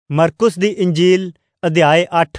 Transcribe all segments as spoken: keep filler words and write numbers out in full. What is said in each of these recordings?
ਮਰकुस ਦੀ ਇੰਜੀਲ ਅਧਿਆਇ ਅੱਠ।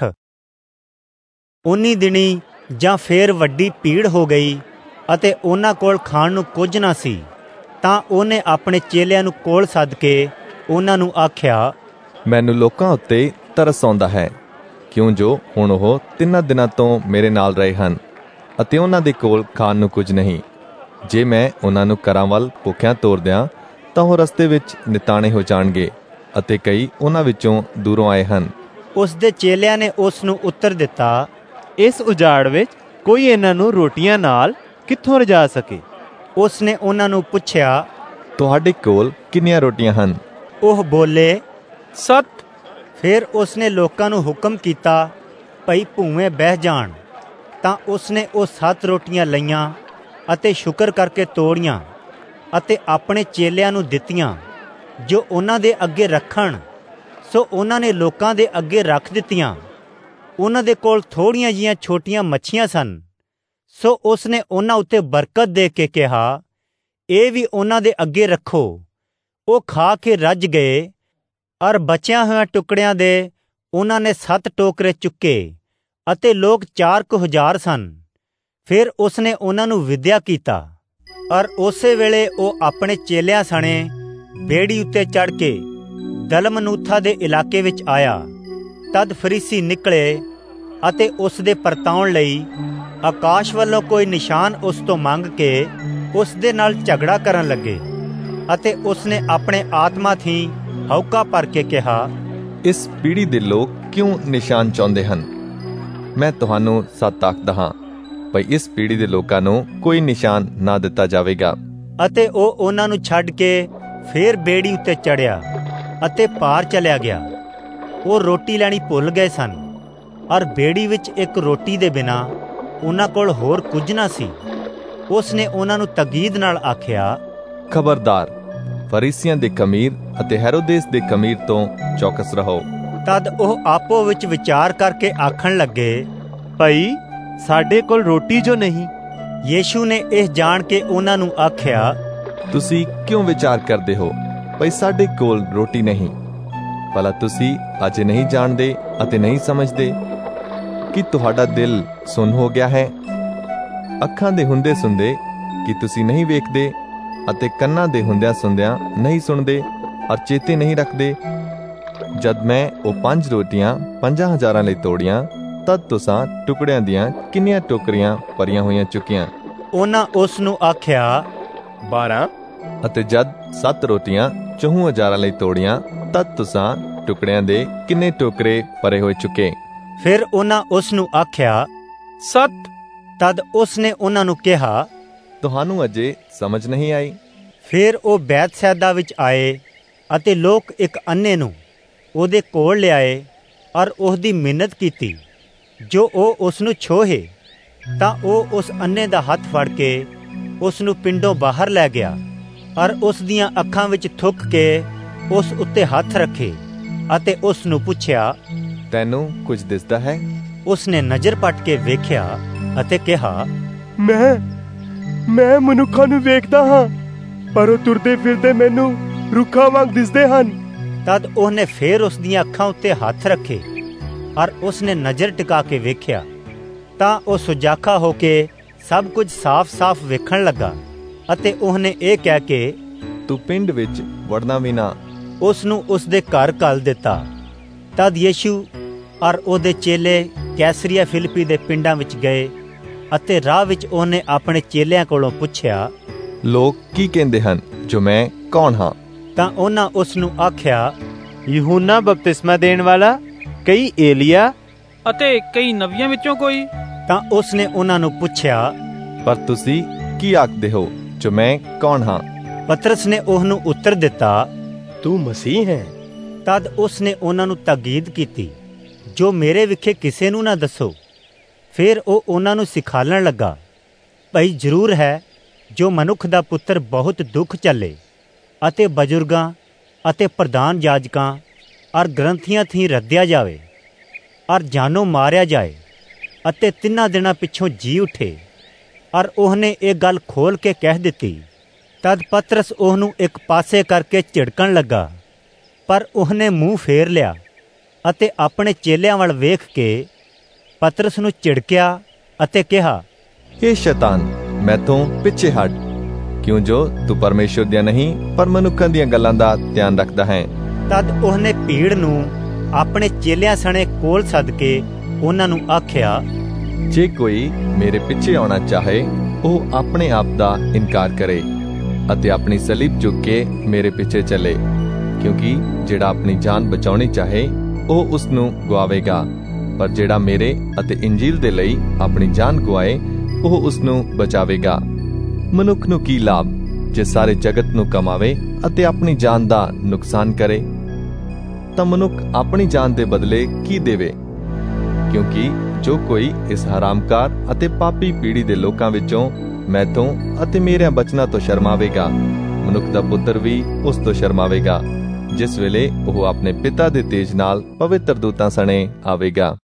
ਉਨੀ ਦਿਨੀ ਜਾਂ ਫੇਰ ਵੱਡੀ ਭੀੜ ਹੋ ਗਈ ਅਤੇ ਉਹਨਾਂ ਕੋਲ ਖਾਣ ਨੂੰ ਕੁਝ ਨਾ ਸੀ। ਤਾਂ ਉਹਨੇ ਆਪਣੇ ਚੇਲਿਆਂ ਨੂੰ ਕੋਲ ਸੱਦ ਕੇ ਉਹਨਾਂ ਨੂੰ ਆਖਿਆ, ਮੈਨੂੰ ਲੋਕਾਂ ਉੱਤੇ ਤਰਸ ਆਉਂਦਾ ਹੈ, ਕਿਉਂ ਜੋ ਹੁਣ ਉਹ ਤਿੰਨਾਂ ਦਿਨਾਂ ਤੋਂ ਮੇਰੇ ਨਾਲ ਰਹੇ ਹਨ ਅਤੇ ਉਹਨਾਂ ਦੇ ਕੋਲ ਖਾਣ ਨੂੰ ਕੁਝ ਨਹੀਂ। ਜੇ ਮੈਂ ਉਹਨਾਂ ਨੂੰ ਘਰਾਂ ਵੱਲ ਭੁੱਖਿਆਂ ਤੋਰ ਦਿਆਂ ਤਾਂ ਉਹ ਰਸਤੇ ਵਿੱਚ ਨਿਤਾਣੇ ਹੋ ਜਾਣਗੇ ਅਤੇ ਕਈ ਉਹਨਾਂ ਵਿੱਚੋਂ ਦੂਰੋਂ ਆਏ ਹਨ। ਉਸ ਦੇ ਚੇਲਿਆਂ ਨੇ ਉਸ ਨੂੰ ਉੱਤਰ ਦਿੱਤਾ, ਇਸ ਉਜਾੜ ਵਿੱਚ ਕੋਈ ਇਹਨਾਂ ਨੂੰ ਰੋਟੀਆਂ ਨਾਲ ਕਿੱਥੋਂ ਰਜਾ ਸਕੇ। ਉਸ ਨੇ ਉਹਨਾਂ ਨੂੰ ਪੁੱਛਿਆ, ਤੁਹਾਡੇ ਕੋਲ ਕਿੰਨੀਆਂ ਰੋਟੀਆਂ ਹਨ? ਉਹ ਬੋਲੇ, ਸੱਤ। ਫਿਰ ਉਸ ਨੇ ਲੋਕਾਂ ਨੂੰ ਹੁਕਮ ਕੀਤਾ, ਭਈ ਭੂਵੇਂ ਬਹਿ ਜਾਣ। ਤਾਂ ਉਸ ਨੇ ਉਹ ਸੱਤ ਰੋਟੀਆਂ ਲਈਆਂ ਅਤੇ ਸ਼ੁਕਰ ਕਰਕੇ ਤੋੜੀਆਂ ਅਤੇ ਆਪਣੇ ਚੇਲਿਆਂ ਨੂੰ ਦਿੱਤੀਆਂ ਜੋ ਉਹਨਾਂ ਦੇ ਅੱਗੇ ਰੱਖਣ। ਸੋ ਉਹਨਾਂ ਨੇ ਲੋਕਾਂ ਦੇ ਅੱਗੇ ਰੱਖ ਦਿੱਤੀਆਂ। ਉਹਨਾਂ ਦੇ ਕੋਲ ਥੋੜ੍ਹੀਆਂ ਜਿਹੀਆਂ ਛੋਟੀਆਂ ਮੱਛੀਆਂ ਸਨ। ਸੋ ਉਸ ਨੇ ਉਹਨਾਂ ਉੱਤੇ ਬਰਕਤ ਦੇ ਕੇ ਕਿਹਾ, ਇਹ ਵੀ ਉਹਨਾਂ ਦੇ ਅੱਗੇ ਰੱਖੋ। ਉਹ ਖਾ ਕੇ ਰੱਜ ਗਏ। ਅਰ ਬਚਿਆਂ ਹੋਇਆਂ ਟੁਕੜਿਆਂ ਦੇ ਉਹਨਾਂ ਨੇ ਸੱਤ ਟੋਕਰੇ ਚੁੱਕੇ ਅਤੇ ਲੋਕ ਚਾਰ ਕੁ ਹਜ਼ਾਰ ਸਨ। ਫਿਰ ਉਸ ਨੇ ਉਹਨਾਂ ਨੂੰ ਵਿਦਿਆ ਕੀਤਾ। ਅਰ ਉਸੇ ਵੇਲੇ ਉਹ ਆਪਣੇ ਚੇਲਿਆਂ ਸਣੇ ਬੇੜੀ ਉੱਤੇ ਚੜ੍ਹ ਕੇ ਦਲਮਨੂਥਾ ਦੇ ਇਲਾਕੇ ਵਿੱਚ ਆਇਆ। ਤਦ ਫਰੀਸੀ ਨਿਕਲੇ ਅਤੇ ਉਸ ਦੇ ਪਰਤਾਉਣ ਲਈ ਆਕਾਸ਼ ਵੱਲੋਂ ਕੋਈ ਨਿਸ਼ਾਨ ਉਸ ਤੋਂ ਮੰਗ ਕੇ ਉਸ ਦੇ ਨਾਲ ਝਗੜਾ ਕਰਨ ਲੱਗੇ। ਅਤੇ ਉਸ ਨੇ ਆਪਣੇ ਆਤਮਾ ਥੀ ਹਉਕਾ ਭਰ ਕੇ ਕਿਹਾ, ਇਸ ਪੀੜ੍ਹੀ ਦੇ ਲੋਕ ਕਿਉਂ ਨਿਸ਼ਾਨ ਚਾਹੁੰਦੇ ਹਨ? ਮੈਂ ਤੁਹਾਨੂੰ ਸੱਚ ਆਖਦਾ ਹਾਂ, ਭਈ ਇਸ ਪੀੜ੍ਹੀ ਦੇ ਲੋਕਾਂ ਨੂੰ ਕੋਈ ਨਿਸ਼ਾਨ ਨਾ ਦਿੱਤਾ ਜਾਵੇਗਾ। ਅਤੇ ਉਹ ਉਹਨਾਂ ਨੂੰ ਛੱਡ ਕੇ ਫੇਰ ਬੇੜੀ ਉੱਤੇ ਚੜ੍ਹਿਆ ਅਤੇ ਪਾਰ ਚਲਿਆ ਗਿਆ। ਉਹ ਰੋਟੀ ਲੈਣੀ ਭੁੱਲ ਗਏ ਸਨ। ਔਰ ਬੇੜੀ ਵਿੱਚ ਇੱਕ ਰੋਟੀ ਦੇ ਬਿਨਾਂ ਉਹਨਾਂ ਕੋਲ ਹੋਰ ਕੁਝ ਨਾ ਸੀ। ਉਸ ਨੇ ਉਹਨਾਂ ਨੂੰ ਤਕੀਦ ਨਾਲ ਆਖਿਆ, ਖਬਰਦਾਰ, ਫਰੀਸੀਆਂ ਦੇ ਖਮੀਰ ਅਤੇ ਹੈਰੋਦੇਸ ਦੇ ਖਮੀਰ ਤੋਂ ਚੌਕਸ ਰਹੋ। ਤਦ ਉਹ ਆਪੋ ਵਿੱਚ ਵਿਚਾਰ ਕਰਕੇ ਆਖਣ ਲੱਗੇ, ਭਈ ਸਾਡੇ ਕੋਲ ਰੋਟੀ ਜੋ ਨਹੀਂ। ਯੀਸ਼ੂ ਨੇ ਇਹ ਜਾਣ ਕੇ ਉਹਨਾਂ ਨੂੰ ਆਖਿਆ, ਤੁਸੀਂ ਕਿਉਂ ਵਿਚਾਰ ਕਰਦੇ ਹੋ ਭਈ ਸਾਡੇ ਕੋਲ ਰੋਟੀ ਨਹੀਂ? ਭਲਾ ਤੁਸੀਂ ਅਜੇ ਨਹੀਂ ਜਾਣਦੇ ਅਤੇ ਨਹੀਂ ਸਮਝਦੇ ਕਿ ਤੁਹਾਡਾ ਦਿਲ ਸੁੰਨ ਹੋ ਗਿਆ ਹੈ? ਅੱਖਾਂ ਦੇ ਹੁੰਦੇ ਸੁਣਦੇ ਕਿ ਤੁਸੀਂ ਨਹੀਂ ਵੇਖਦੇ ਅਤੇ ਕੰਨਾਂ ਦੇ ਹੁੰਦਿਆਂ ਸੁਣਦਿਆਂ ਨਹੀਂ ਸੁਣਦੇ ਔਰ ਚੇਤੇ ਨਹੀਂ ਰੱਖਦੇ? ਜਦ ਮੈਂ ਉਹ ਪੰਜ ਰੋਟੀਆਂ ਪੰਜਾਂ ਹਜ਼ਾਰਾਂ ਲਈ ਤੋੜੀਆਂ ਤਦ ਤੁਸਾਂ ਟੁਕੜਿਆਂ ਦੀਆਂ ਕਿੰਨੀਆਂ ਟੋਕਰੀਆਂ ਭਰੀਆਂ ਹੋਈਆਂ ਚੁੱਕੀਆਂ? ਉਹਨਾਂ ਉਸ ਨੂੰ ਆਖਿਆ, ਬਾਰਾਂ। ਅਤੇ ਜਦ ਸੱਤ ਰੋਟੀਆਂ ਚੌਂ ਹਜ਼ਾਰਾਂ ਲਈ ਤੋੜੀਆਂ ਤਦ ਤੁਸਾਂ ਟੁਕੜਿਆਂ ਦੇ ਕਿੰਨੇ ਟੋਕਰੇ ਭਰੇ ਹੋਏ ਚੁੱਕੇ? ਫਿਰ ਉਹਨਾਂ ਉਸ ਨੂੰ ਆਖਿਆ, ਸੱਤ। ਤਦ ਉਸ ਨੇ ਉਹਨਾਂ ਨੂੰ ਕਿਹਾ, ਤੁਹਾਨੂੰ ਅਜੇ ਸਮਝ ਨਹੀਂ ਆਈ? ਫਿਰ ਉਹ ਬੈਤਸੈਦਾ ਵਿੱਚ ਆਏ ਅਤੇ ਲੋਕ ਇੱਕ ਅੰਨੇ ਨੂੰ ਉਹਦੇ ਕੋਲ ਲਿਆਏ ਔਰ ਉਹਦੀ ਮਿੰਨਤ ਕੀਤੀ ਜੋ ਉਹ ਉਸ ਨੂੰ ਛੋਹੇ। ਤਾਂ ਉਹ ਉਸ ਅੰਨੇ ਦਾ ਹੱਥ ਫੜ ਕੇ ਉਸ ਨੂੰ ਪਿੰਡੋਂ ਬਾਹਰ ਲੈ ਗਿਆ ਔਰ ਉਸ ਦੀਆਂ ਅੱਖਾਂ ਵਿੱਚ ਥੁੱਕ ਕੇ ਉਸ ਉੱਤੇ ਹੱਥ ਰੱਖੇ ਅਤੇ ਉਸ ਨੂੰ ਪੁੱਛਿਆ, ਤੈਨੂੰ ਕੁਝ ਦਿਸਦਾ ਹੈ? ਉਸ ਨੇ ਨਜ਼ਰ ਪੱਟ ਕੇ ਵੇਖਿਆ ਅਤੇ ਕਿਹਾ, ਮੈਂ ਮੈਂ ਮਨੁੱਖਾਂ ਨੂੰ ਵੇਖਦਾ ਹਾਂ, ਪਰ ਉਹ ਤੁਰਦੇ ਫਿਰਦੇ ਮੈਨੂੰ ਰੁੱਖਾਂ ਵਾਂਗ ਦਿਸਦੇ ਹਨ। ਤਦ ਉਹਨੇ ਫੇਰ ਉਸ ਦੀਆਂ ਅੱਖਾਂ ਉੱਤੇ ਹੱਥ ਰੱਖੇ ਔਰ ਉਸ ਨੇ ਨਜ਼ਰ ਟਿਕਾ ਕੇ ਵੇਖਿਆ। ਤਾਂ ਉਹ ਸੁਜਾਖਾ ਹੋ ਕੇ ਸਭ ਕੁਝ ਸਾਫ਼-ਸਾਫ਼ ਵੇਖਣ ਲੱਗਾ। ਅਤੇ ਉਹਨੇ ਇਹ ਕਹਿ ਕੇ, ਤੂੰ ਪਿੰਡ ਵਿੱਚ ਵੜਨਾ ਵੀ ਨਾ, ਉਸ ਨੂੰ ਉਸ ਦੇ ਘਰ ਘੱਲ ਦਿੱਤਾ। ਤਦ ਯੀਸ਼ੂ ਔਰ ਉਹਦੇ ਚੇਲੇ ਕੈਸਰੀਆ ਫਿਲਿੱਪੀ ਦੇ ਪਿੰਡਾਂ ਵਿੱਚ ਗਏ ਅਤੇ ਰਾਹ ਵਿੱਚ ਉਹਨੇ ਆਪਣੇ ਚੇਲਿਆਂ ਕੋਲੋਂ ਪੁੱਛਿਆ, ਲੋਕ ਕੀ ਕਹਿੰਦੇ ਹਨ ਜੋ ਮੈਂ ਕੌਣ ਹਾਂ? ਤਾਂ ਉਹਨਾਂ ਉਸ ਨੂੰ ਆਖਿਆ, ਯਹੂਨਾ ਬਪਤਿਸਮਾ ਦੇਣ ਵਾਲਾ, ਕਈ ਏਲੀਆ ਅਤੇ ਕਈ ਨਬੀਆਂ ਵਿੱਚੋਂ ਕੋਈ। ਤਾਂ ਉਸ ਨੇ ਉਹਨਾਂ ਨੂੰ ਪੁੱਛਿਆ, ਪਰ ਤੁਸੀਂ ਕੀ ਆਖਦੇ ਹੋ ਜੋ ਮੈਂ ਕੌਣ ਹਾਂ? ਪਤਰਸ ਨੇ ਉਹਨੂੰ ਉੱਤਰ ਦਿੱਤਾ, ਤੂੰ ਮਸੀਹ ਹੈ। ਤਦ ਉਸ ਨੇ ਉਹਨਾਂ ਨੂੰ ਤਾਕੀਦ ਕੀਤੀ, ਜੋ ਮੇਰੇ ਵਿਖੇ ਕਿਸੇ ਨੂੰ ਨਾ ਦੱਸੋ। ਫਿਰ ਉਹ ਉਹਨਾਂ ਨੂੰ ਸਿਖਾਲਣ ਲੱਗਾ, ਭਈ ਜ਼ਰੂਰ ਹੈ ਜੋ ਮਨੁੱਖ ਦਾ ਪੁੱਤਰ ਬਹੁਤ ਦੁੱਖ ਝੱਲੇ ਅਤੇ ਬਜ਼ੁਰਗਾਂ ਅਤੇ ਪ੍ਰਧਾਨ ਯਾਜਕਾਂ ਔਰ ਗ੍ਰੰਥੀਆਂ ਥੀਂ ਰੱਦਿਆ ਜਾਵੇ ਔਰ ਜਾਨੋਂ ਮਾਰਿਆ ਜਾਏ ਅਤੇ ਤਿੰਨਾਂ ਦਿਨਾਂ ਪਿੱਛੋਂ ਜੀ ਉੱਠੇ। ਔਰ ਉਹਨੇ ਇਹ ਗੱਲ ਖੋਲ ਕੇ ਕਹਿ ਦਿੱਤੀ। ਤਦ ਪਤਰਸ ਉਹਨੂੰ ਇੱਕ ਪਾਸੇ ਕਰਕੇ ਝਿੜਕਣ ਲੱਗਾ, ਪਰ ਉਹਨੇ ਮੂੰਹ ਫੇਰ ਲਿਆ ਅਤੇ ਆਪਣੇ ਚੇਲਿਆਂ ਵੱਲ ਵੇਖ ਕੇ ਪਤਰਸ ਨੂੰ ਝਿੜਕਿਆ ਅਤੇ ਕਿਹਾ, हे शैतान, मैथों पिछे हट, क्यों जो तू परमेश्वर दिया नहीं पर मनुक्खां दियां गल्लां दा ध्यान रखदा है। तद ਉਹਨੇ ਭੀੜ ਨੂੰ ਆਪਣੇ ਚੇਲਿਆਂ ਸਣੇ ਕੋਲ ਸੱਦ ਕੇ ਉਹਨਾਂ ਨੂੰ ਆਖਿਆ, ਜੇ ਕੋਈ ਮੇਰੇ ਪਿੱਛੇ ਆਉਣਾ ਚਾਹੇ ਉਹ ਆਪਣੇ ਆਪ ਦਾ ਇਨਕਾਰ ਕਰੇ ਅਤੇ ਆਪਣੀ ਸਲੀਬ ਚੁੱਕ ਕੇ ਮੇਰੇ ਪਿੱਛੇ ਚੱਲੇ, ਕਿਉਂਕਿ ਜਿਹੜਾ ਆਪਣੀ ਜਾਨ ਬਚਾਉਣੀ ਚਾਹੇ ਉਹ ਉਸ ਨੂੰ ਗਵਾਵੇਗਾ, ਪਰ ਜਿਹੜਾ ਮੇਰੇ ਅਤੇ ਇੰਜੀਲ ਦੇ ਲਈ ਆਪਣੀ ਜਾਨ ਗਵਾਏ ਉਹ ਉਸ ਨੂੰ ਬਚਾਵੇਗਾ। ਮਨੁੱਖ ਨੂੰ ਕੀ ਲਾਭ ਜੇ ਸਾਰੇ ਜਗਤ ਨੂੰ ਕਮਾਵੇ ਅਤੇ ਆਪਣੀ ਜਾਨ ਦਾ ਨੁਕਸਾਨ ਕਰੇ? ਤਾਂ ਮਨੁੱਖ ਆਪਣੀ ਜਾਨ ਦੇ ਬਦਲੇ ਕੀ ਦੇਵੇ? ਕਿਉਂਕਿ ਜੋ ਕੋਈ ਇਸ ਹਰਾਮਕਾਰ ਅਤੇ ਪਾਪੀ ਪੀੜ੍ਹੀ ਦੇ ਲੋਕਾਂ ਵਿੱਚੋਂ ਮੈਥੋਂ ਅਤੇ ਮੇਰੇ ਬਚਨਾਂ ਤੋਂ ਸ਼ਰਮਾਵੇਗਾ, ਮਨੁੱਖ ਦਾ ਪੁੱਤਰ ਵੀ ਉਸ ਤੋਂ ਸ਼ਰਮਾਵੇਗਾ, ਜਿਸ ਵੇਲੇ ਉਹ ਆਪਣੇ ਪਿਤਾ ਦੇ ਤੇਜ ਨਾਲ ਪਵਿੱਤਰ ਦੂਤਾਂ ਸਣੇ ਆਵੇਗਾ।